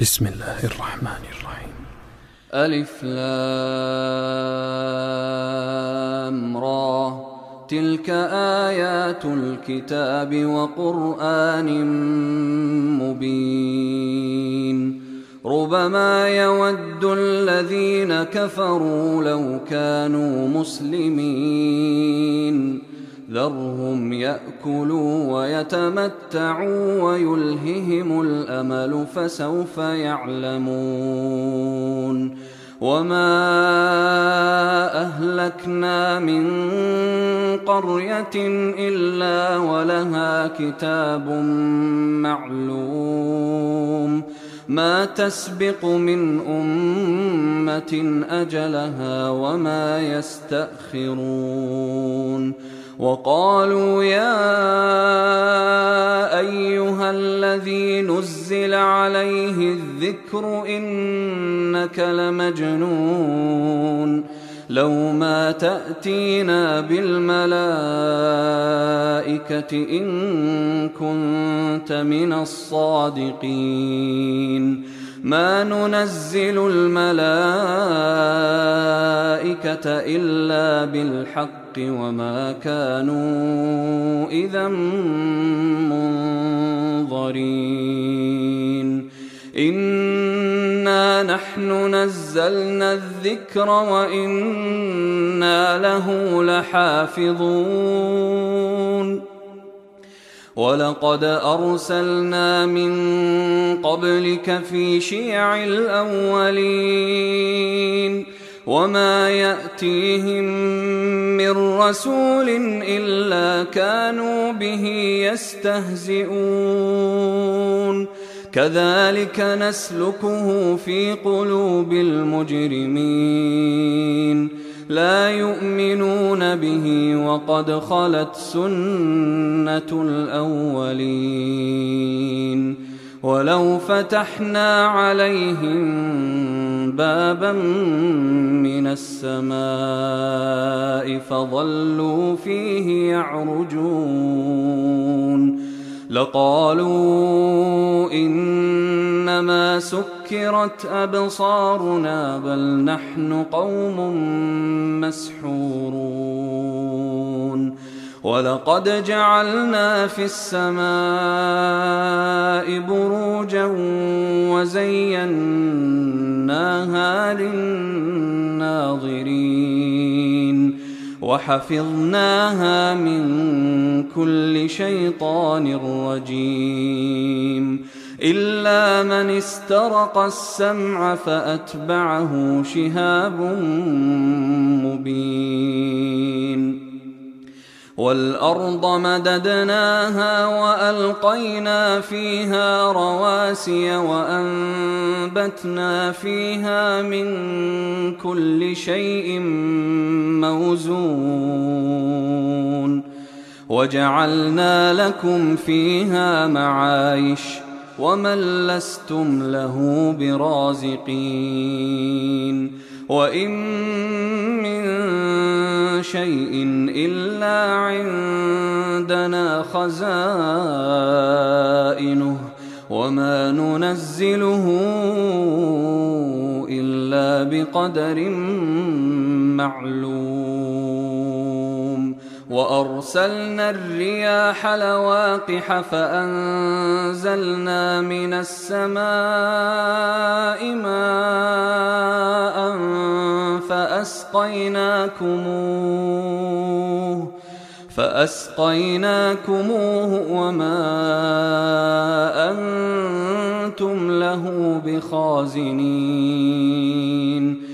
بسم الله الرحمن الرحيم. ألف لام را، تلك آيات الكتاب وقرآن مبين. ربما يود الذين كفروا لو كانوا مسلمين، ذرهم يأكلوا ويتمتعوا ويلههم الأمل فسوف يعلمون. وما أهلكنا من قرية إلا ولها كتاب معلوم، ما تسبق من أمة أجلها وما يستأخرون. وقالوا يا أيها الذي نزل عليه الذكر إنك لمجنون، لو ما تأتينا بالملائكة إن كنت من الصادقين. ما ننزل الملائكة إلا بالحق وما كانوا إذا منظرين. إنا نحن نزلنا الذكر وإنا له لحافظون. ولقد أرسلنا من قبلك في شيع الأولين، وما يأتيهم من رسول إلا كانوا به يستهزئون. كذلك نسلكه في قلوب المجرمين، لا يؤمنون به وقد خلت سنة الأولين. ولو فتحنا عليهم بابا من السماء فظلوا فيه يعرجون لقالوا إنما سكرت أبصارنا بل نحن قوم مسحورون. ولقد جعلنا في السماء بروجا وزيناها للناظرين وحفظناها من كل شيطان رجيم، إلا من استرق السمع فأتبعه شهاب مبين. والأرض مددناها وألقينا فيها رواسي وأنبتنا فيها من كل شيء موزون، وجعلنا لكم فيها معايش ومن لستم له برازقين. وإن من شيء إلا عندنا خزائنه وما ننزله إلا بقدر معلوم. وأرسلنا الرياح لواقح فأنزلنا من السماء ماء فأسقيناكموه وما أنتم له بخازنين.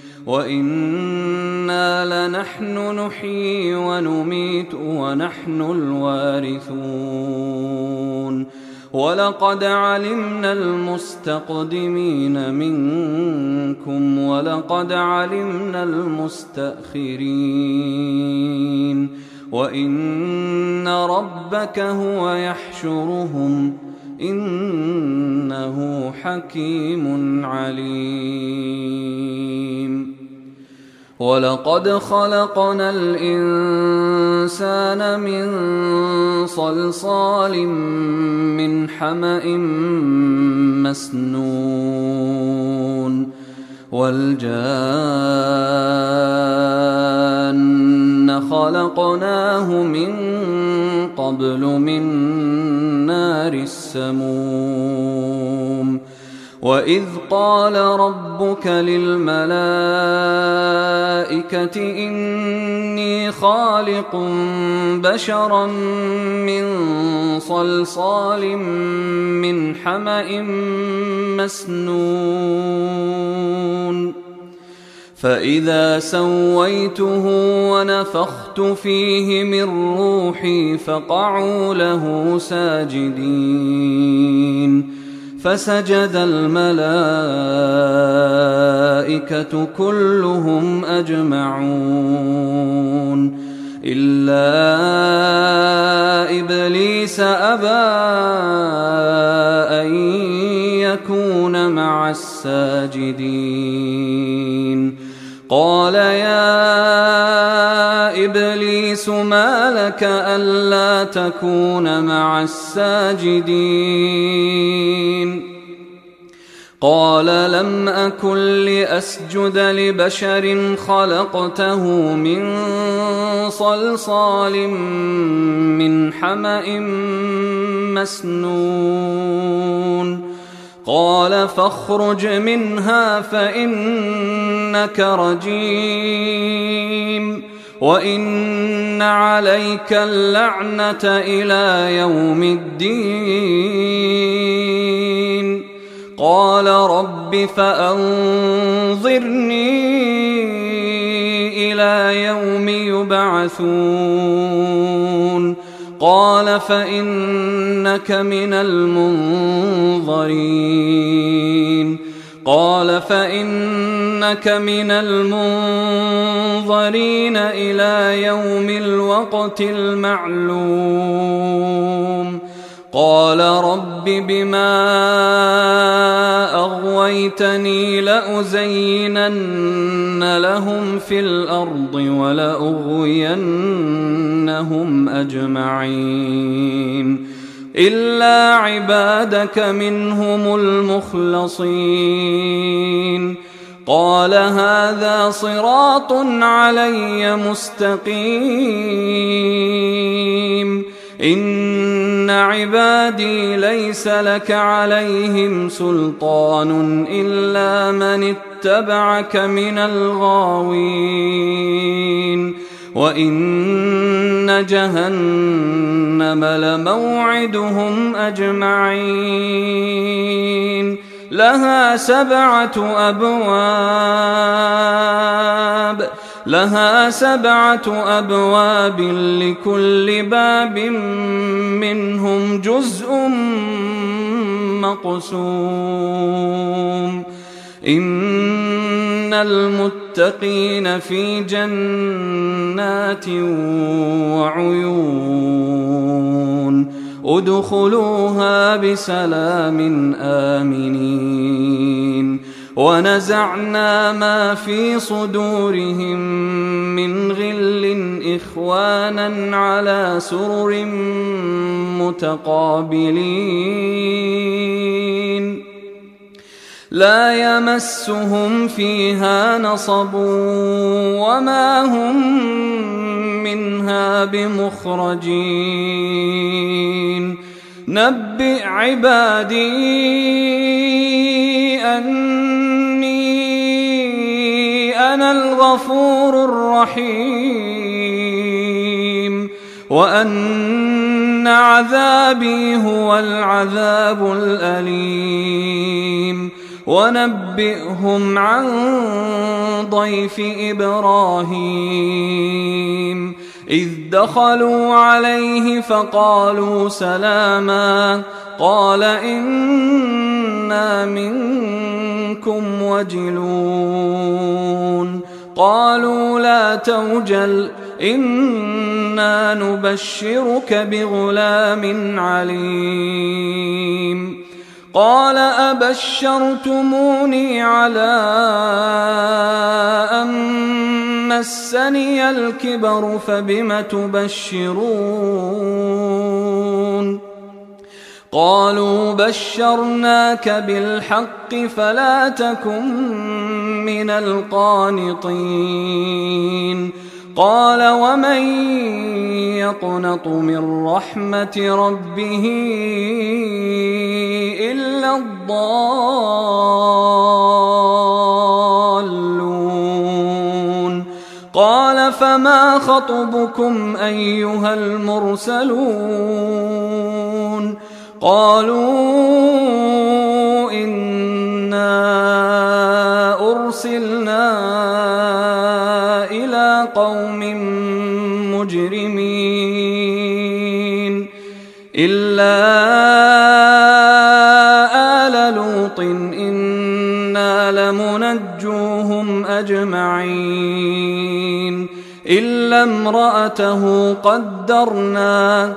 وإنا لنحن نحيي ونميت ونحن الوارثون. ولقد علمنا المستقدمين منكم ولقد علمنا المستأخرين، وإن ربك هو يحشرهم إنه حكيم عليم. ولقد خلقنا الإنسان من صلصال من حمأ مسنون والجان خلقناه من قبل من نار السموم وإذ قال ربك للملائكة إني خالق بشرا من صلصال من حمأ مسنون فإذا سويته ونفخت فيه من روحي فقعوا له ساجدين فسجد الملائكة كلهم أجمعون إلا إبليس أبى أن يكون مع الساجدين قال يا إبليس ما لك ألا تكون مع الساجدين قال لم أكن لأسجد لبشر خلقته من صلصال من حمأ مسنون قال فاخرج منها فإنك رجيم وإن عليك اللعنة إلى يوم الدين قال رب فأنظرني إلى يوم يبعثون قال فإنك من المنظرين إلى يوم الوقت المعلوم قال رب بما أغويتني لأزينن لهم في الأرض ولأغوينهم أجمعين إلا عبادك منهم المخلصين قال هذا صراط علي مستقيم إن عبادي ليس لك عليهم سلطان إلا من اتبعك من الغاوين وإن جهنم لموعدهم أجمعين لها 7 أبواب لكل باب منهم جزء مقسوم إن المتقين في جنات وعيون ادخلوها بسلام آمنين ونزعنا ما في صدورهم من غل إخوانا على سرر متقابلين لا يمسهم فيها نصب وما هم منها بمخرجين نبئ عبادي أني أنا الغفور الرحيم وأن عذابي هو العذاب الأليم ونبئهم عن ضيف إبراهيم إذ دخلوا عليه فقالوا سلاما قال إنا منكم وجلون قالوا لا توجل إنا نبشرك بغلام عليم قال أبشرتموني على أن مسني الكبر فبم تبشرون قالوا بشرناك بالحق فلا تكن من القانطين قال ومن يقنط من رحمة ربه إلا الضالون قال فما خطبكم أيها المرسلون قالوا إنا أرسلنا إلى قوم مجرمين إلا آل لوط إنا لمنجوهم أجمعين إلا امرأته قدرنا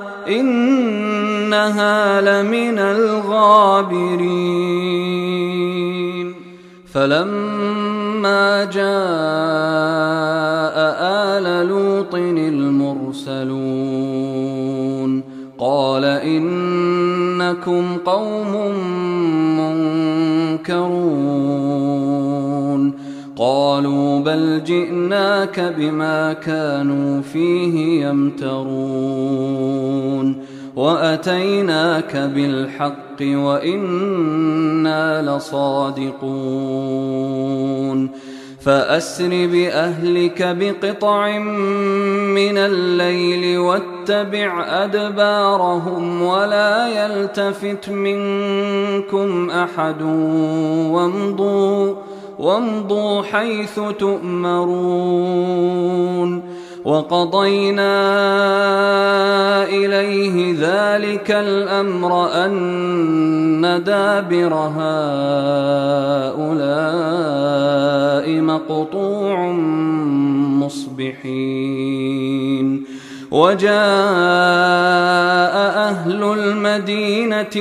إنها لمن الغابرين فلما جاء آل لوط المرسلون قال إنكم قوم منكرون قالوا بل جئناك بما كانوا فيه يمترون وأتيناك بالحق وإنا لصادقون فأسر بأهلك بقطع من الليل واتبع أدبارهم ولا يلتفت منكم أحد وامضوا حيث تؤمرون وقضينا إليه ذلك الأمر أن دابر هؤلاء مقطوع مصبحين وجاء أهل المدينة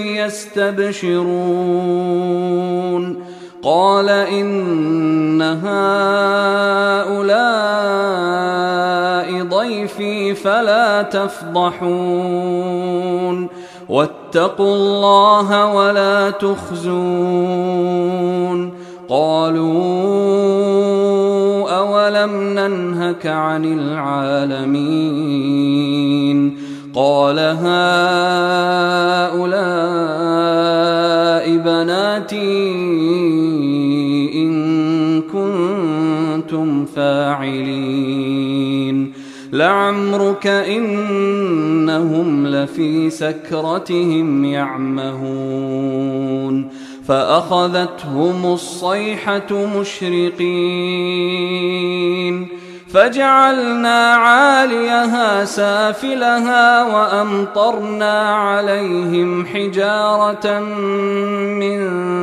يستبشرون قال إن هؤلاء ضيفي فلا تفضحون واتقوا الله ولا تخزون قالوا أولم ننهك عن العالمين قال هؤلاء بناتي إن كنتم فاعلين لعمرك إنهم لفي سكرتهم يعمهون فأخذتهم الصيحة مشرقين فجعلنا عاليها سافلها وأمطرنا عليهم حجارة من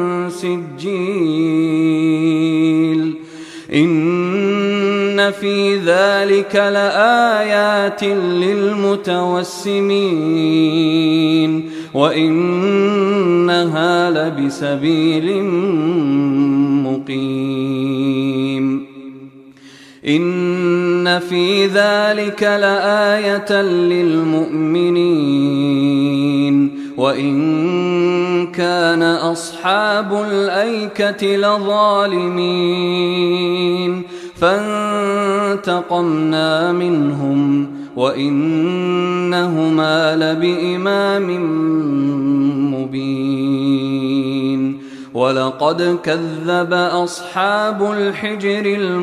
سجيل إن في ذلك لآيات للمتوسمين وإنها لبسبيل مقيم إن في ذلك لآية للمؤمنين وإن كان أصحاب الأيكة لظالمين فانتقمنا منهم وإنهما لبإمام مبين ولقد كذب أصحاب الحجر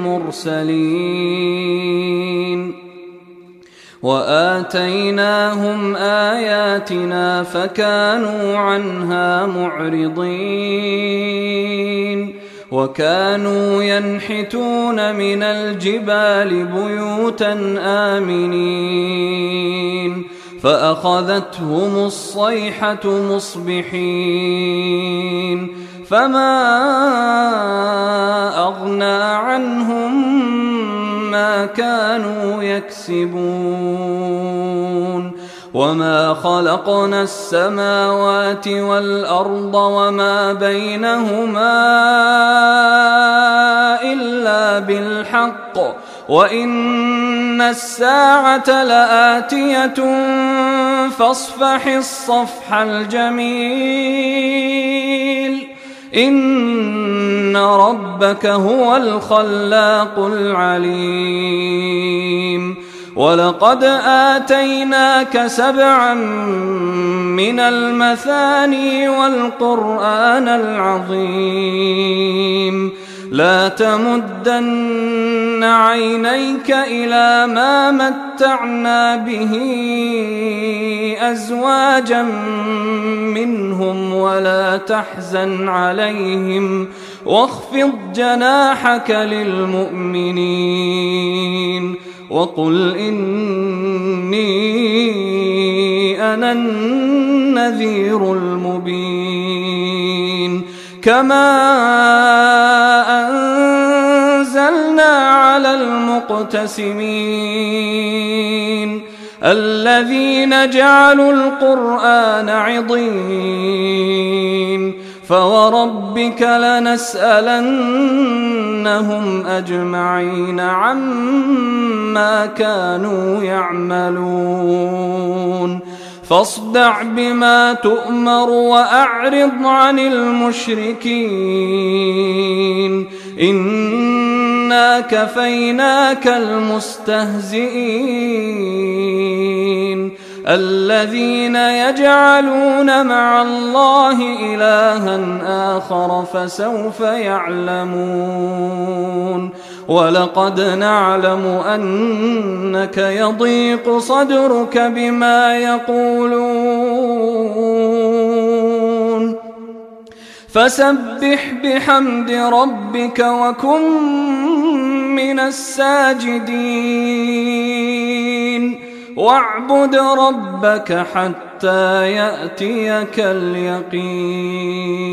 المرسلين وآتيناهم آياتنا فكانوا عنها معرضين وكانوا ينحتون من الجبال بيوتا آمنين فأخذتهم الصيحة مصبحين فما أغنى عنهم ما كانوا يكسبون وما خلقنا السماوات والأرض وما بينهما إلا بالحق وإن الساعة لآتية فاصفح الصفح الجميل إن ربك هو الخلاق العليم ولقد آتيناك 7 من المثاني والقرآن العظيم لا تمدن عينيك إلى ما متعنا به أزواجا منهم ولا تحزن عليهم واخفض جناحك للمؤمنين وقل إني أنا النذير المبين كما أنزلنا على المقتسمين الذين جعلوا القرآن عضين فوربك لنسألنهم أجمعين عما كانوا يعملون فاصدع بما تؤمر وأعرض عن المشركين إنا كفيناك المستهزئين الذين يجعلون مع الله إلها آخر فسوف يعلمون ولقد نعلم أنك يضيق صدرك بما يقولون فسبح بحمد ربك وكن من الساجدين واعبد ربك حتى يأتيك اليقين